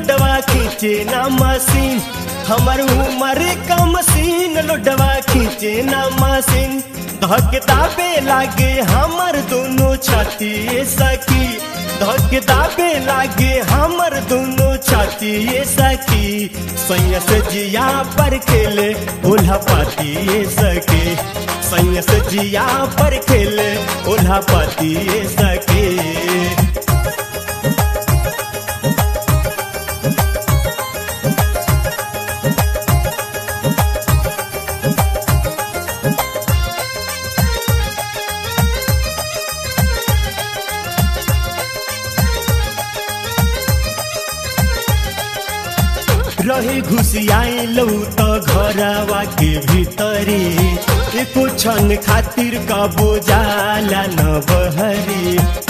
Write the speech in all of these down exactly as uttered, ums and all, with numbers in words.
लोडवा खींचे ना मशीन, हमर उमर का मशीन लोडवा खींचे ना मशीन। धक दाबे लागे हमर दोनों छाती सखी, धक दाबे लागे हमर दोनों छाती सखी। सैया से जिया पर खेले उल्हा पाती सखी, सैया से जिया पर खेले उल्हा पाती सखी। रहे घुसियाई लौ तो घरवा के भीतरी, एको क्षण खातिर कबो जाला न बहरी।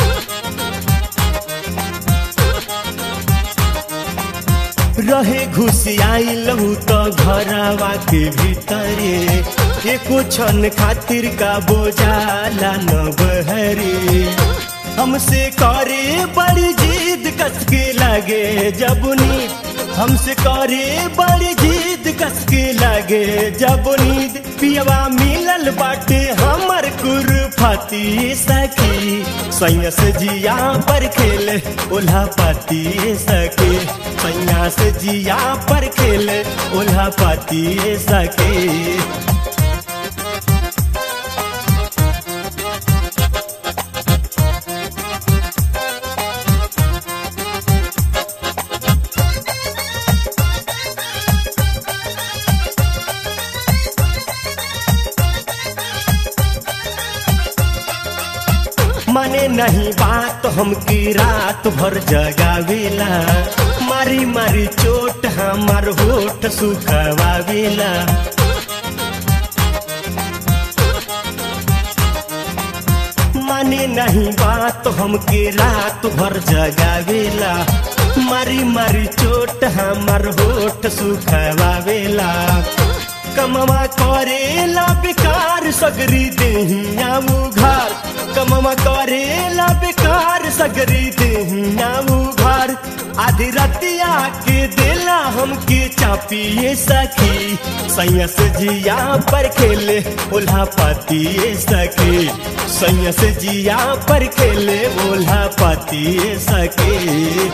रहे घुसियाई लौ तो घरवा के भीतरी, एको क्षण खातिर कबो जाला न बहरी। हमसे करे बड़ी जिद कसके लगे जब नींद, हमसे करे बड़ी जिद कसके लगे जब नींद। पियवा मिलल बाटे हमर कुरफाती सखी, सैया से जिया पर खेले उल्हा पाती सखी, सैया से जिया पर खेले उल्हा पाती सखी। माने नहीं बात हमकी रात भर जगावेला, मारी मारी चोट हमार होठ सुखवावेला। माने नहीं बात हमके रात भर जगावेला, मारी मारी चोट हमार होठ सुखवावेला। कमवा करेला बेकार सगरी देहिया उघार, कमवा करेला बेकार सगरी देहिया उघार। आधी रतिया के देला हमके चापिए सखी, सैया से जिया पर खेले उल्हा पाती सखी, सैया से जिया पर खेले उल्हा पाती सखी।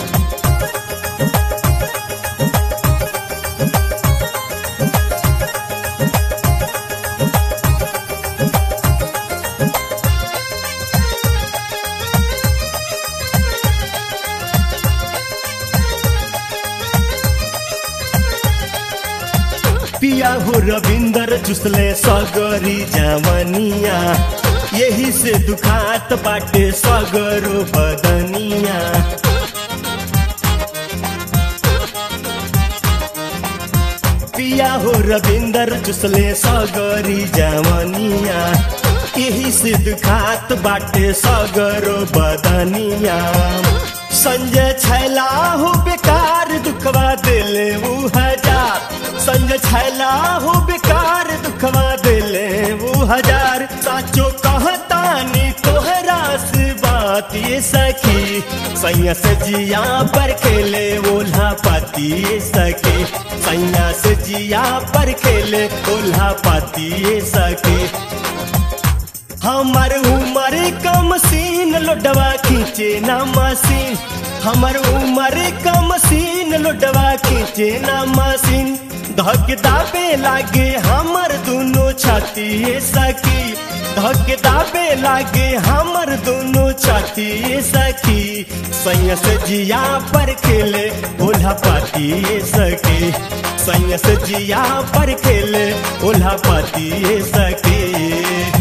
पिया हो रविंदर चुसले सगरी जवनिया, यही से दुखात बाटे सगरो बदनिया। पिया हो रविंदर चुसले सगरी जवनिया, यही से दुखात बाटे सगरो बदनिया। संजय छैला हो बेकार दुखवा दिले वो हजार, संजय छैला हो बेकार दुखवा दिले वो हजार। साचो कहतानी तोहरा से बात ये सखी, सैया से जिया पर खेले ओल्हा पाती सखी, सैया से जिया पर खेले ओल्हा पाती सखी। हमर उमर का मशीन लोडवा खींचे ना मशीन, हमर उमर का मशीन लोडवा खींचे ना मशीन। धक दाबे लागे हमर दोनों छाती सखी, धक दाबे लागे हमर दोनों छाती सखी। सैया से जिया पर खेले ओल्हा पाती सखी, सैया से जिया पर खेले ओल्हा पाती सखी।